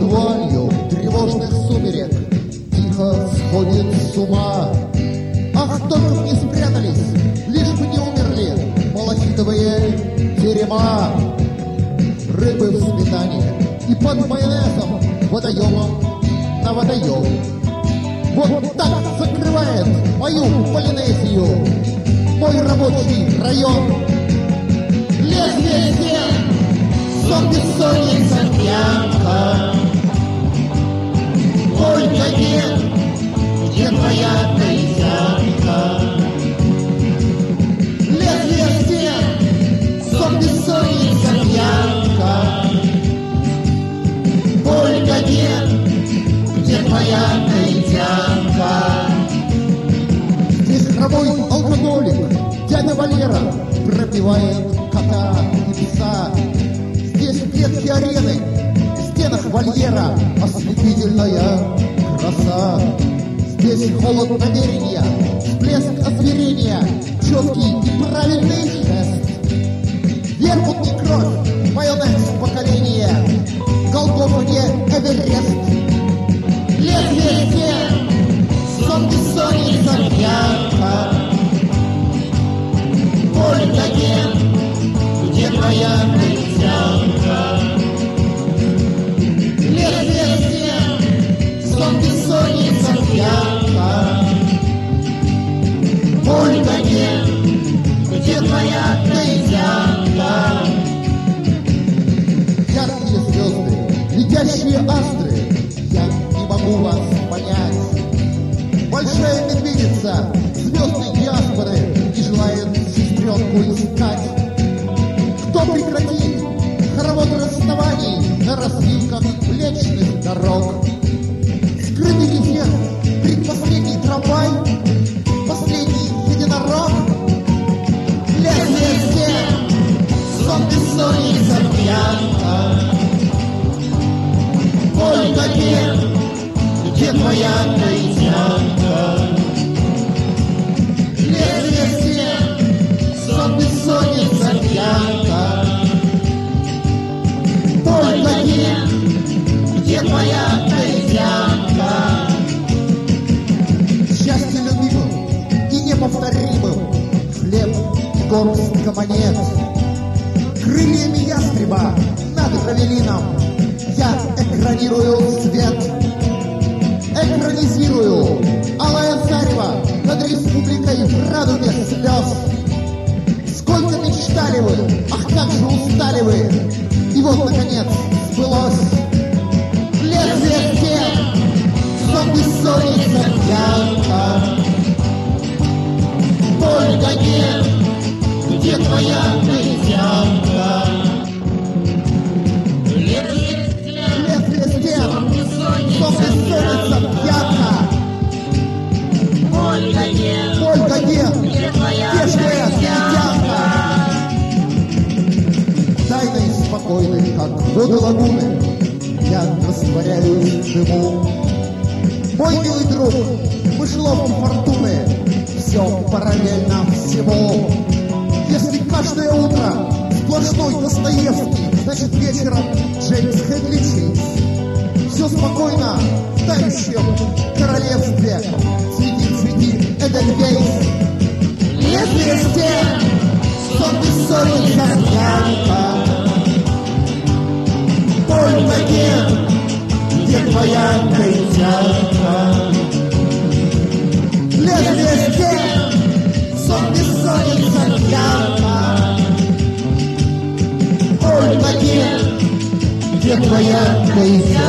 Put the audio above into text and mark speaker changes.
Speaker 1: Под вуалью тревожных сумерек тихо сходит с ума. Ах, только б не спрятались, лишь бы не умерли малахитовые терема. Рыбы в сметане и под майонезом водоемом на водоем. Вот так закрывает мою Полинезию мой рабочий район. Лезвие стен, сон бессонница, пьянка. Ольга, где твоя таитянка? Лезвие стен, сон бессонница, пьянка. Ольга, где твоя таитянка? Здесь хромой алкоголик, дядя Валера, пропивает кота и пса. Здесь в клетке арены, в стенах вольера ослепительная краса. Здесь холод намерения, всплеск озверения, четкий и правильный жест. Вермут не кровь, майонез поколения, Голгофа не Эверест. Лезвие стен, сон бессонница, пьянка. Ольга, где твоя таитянка? Лезвие стен, сон бессонница, пьянка. Ольга, где твоя таитянка? Яркие звезды, летящие астры, я не могу вас понять. Большая медведица звездной диаспоры не желает сестренку искать. Кто прекратит хоровод расставаний на развилках млечных дорог? Скрытый рефер, предпоследний трамвай, последний единорог. Лезвие стен, сон бессонница, пьянка. Ольга, где твоя таитянка? Лезвие стен, сон бессонница, пьянка. Ольга, где твоя таитянка? Счастье любимым и неповторимым, хлеб и горстка монет. Крыльями ястреба над Равелином я экранирую свет. Экранизирую алое зарево над республикой в радуге слез. Сколько мечтали вы, ах, как же устали вы, и вот, наконец, сбылось. Лезвие стен, сон бессонница, пьянка. Ольга, где твоя таитянка? Лезвие стен, сон бессонница, пьянка. Ольга, где твоя таитянка? Тайной и спокойной, как воды лагуны, я растворяюсь в дыму. Мой милый друг, мышеловки фортуны, все параллельно всему. Если каждое утро сплошной Достоевский, значит вечером Джеймс Хедли Чейз. Все спокойно в тающем королевстве. Цвети, цвети, Эдельвейс. Лезвие стен, сон бессонница, пьянка. Ольга, где твоя таитянка? Лезвие стен, сон бессонница, пьянка. Ольга, где твоя таитянка?